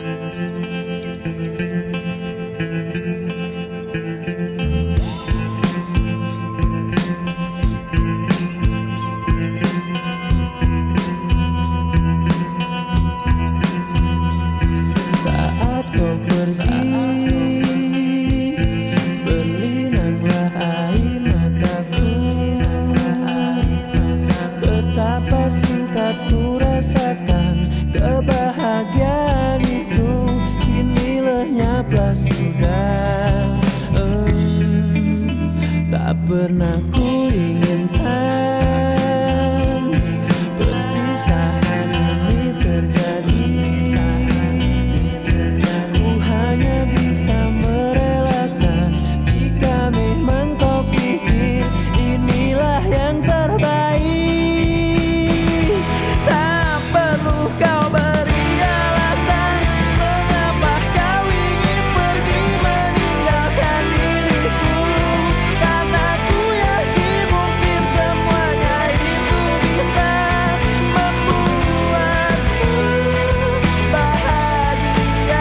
Saat kau pergi, berlinanglah air mataku. Betapa singkat ku rasakan kebahagiaan itu, kini lenyaplah sudah. Tak pernah ku inginkan perpisahan ini terjadi. Ku hanya bisa merelakan jika memang kau pikir inilah yang terbaik. Tak perlu kau beri alasan mengapa kau ingin pergi meninggalkan diriku, karena ku yakin mungkin semuanya itu bisa membuatmu bahagia.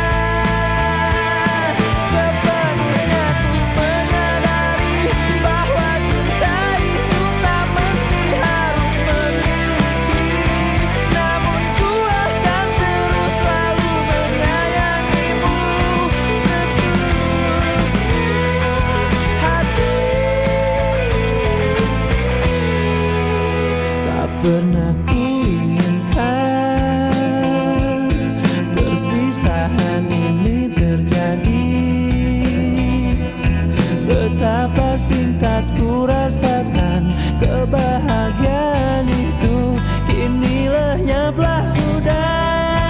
Sepenuhnya ku menyadari bahwa cinta itu tak mesti harus memiliki, namun ku akan terus selalu menyayangimu setulus hati. Tak pernah ku inginkan perpisahan ini terjadi. Betapa singkat ku rasakan kebahagiaan itu, kini lenyaplah sudah.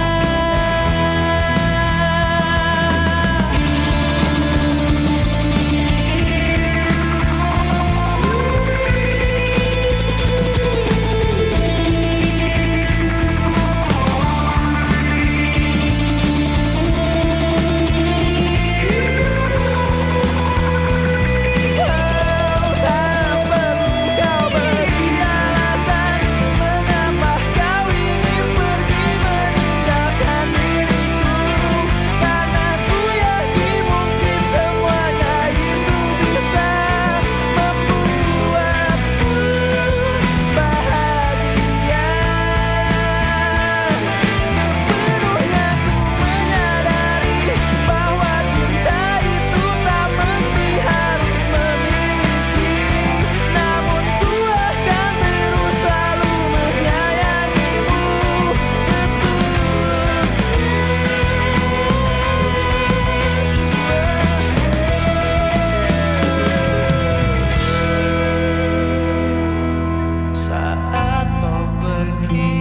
Saat kau pergi,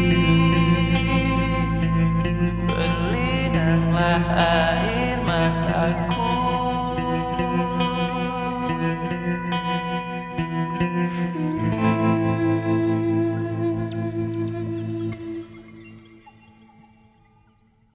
berlinanglah air mataku.